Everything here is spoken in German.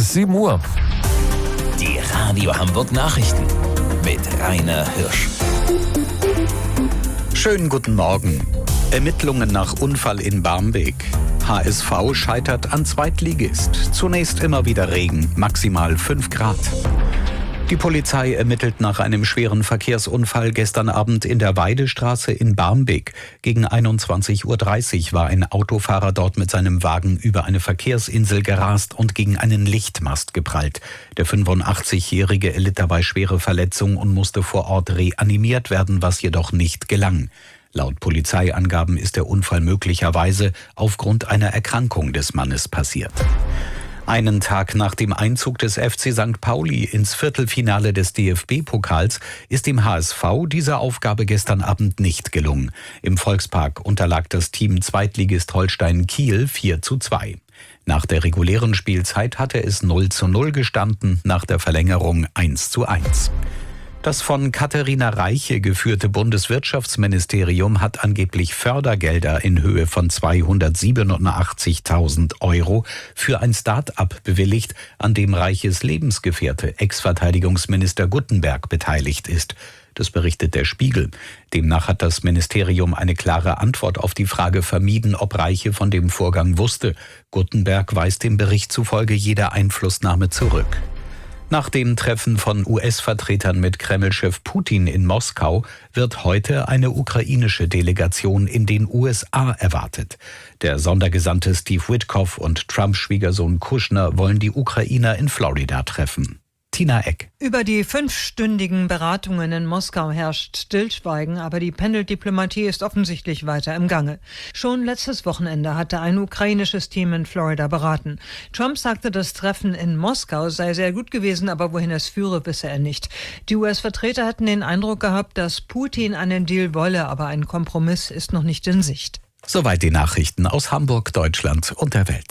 ist 7 Uhr. Die Radio Hamburg Nachrichten mit Rainer Hirsch. Schönen guten Morgen. Ermittlungen nach Unfall in Barmbek. HSV scheitert an Zweitligist. Zunächst immer wieder Regen, maximal 5 Grad. Die Polizei ermittelt nach einem schweren Verkehrsunfall gestern Abend in der Weidestraße in Barmbek. Gegen 21:30 Uhr war ein Autofahrer dort mit seinem Wagen über eine Verkehrsinsel gerast und gegen einen Lichtmast geprallt. Der 85-Jährige erlitt dabei schwere Verletzungen und musste vor Ort reanimiert werden, was jedoch nicht gelang. Laut Polizeiangaben ist der Unfall möglicherweise aufgrund einer Erkrankung des Mannes passiert. Einen Tag nach dem Einzug des FC St. Pauli ins Viertelfinale des DFB-Pokals ist dem HSV diese Aufgabe gestern Abend nicht gelungen. Im Volkspark unterlag das Team Zweitligist Holstein Kiel 4:2. Nach der regulären Spielzeit hatte es 0:0 gestanden, nach der Verlängerung 1:1. Das von Katharina Reiche geführte Bundeswirtschaftsministerium hat angeblich Fördergelder in Höhe von 287.000 Euro für ein Start-up bewilligt, an dem Reiches Lebensgefährte, Ex-Verteidigungsminister Guttenberg, beteiligt ist. Das berichtet der Spiegel. Demnach hat das Ministerium eine klare Antwort auf die Frage vermieden, ob Reiche von dem Vorgang wusste. Guttenberg weist dem Bericht zufolge jede Einflussnahme zurück. Nach dem Treffen von US-Vertretern mit Kreml-Chef Putin in Moskau wird heute eine ukrainische Delegation in den USA erwartet. Der Sondergesandte Steve Witkoff und Trumps Schwiegersohn Kushner wollen die Ukrainer in Florida treffen. Tina Eck. Über die 5-stündigen Beratungen in Moskau herrscht Stillschweigen, aber die Pendeldiplomatie ist offensichtlich weiter im Gange. Schon letztes Wochenende hatte ein ukrainisches Team in Florida beraten. Trump sagte, das Treffen in Moskau sei sehr gut gewesen, aber wohin es führe, wisse er nicht. Die US-Vertreter hatten den Eindruck gehabt, dass Putin einen Deal wolle, aber ein Kompromiss ist noch nicht in Sicht. Soweit die Nachrichten aus Hamburg, Deutschland und der Welt.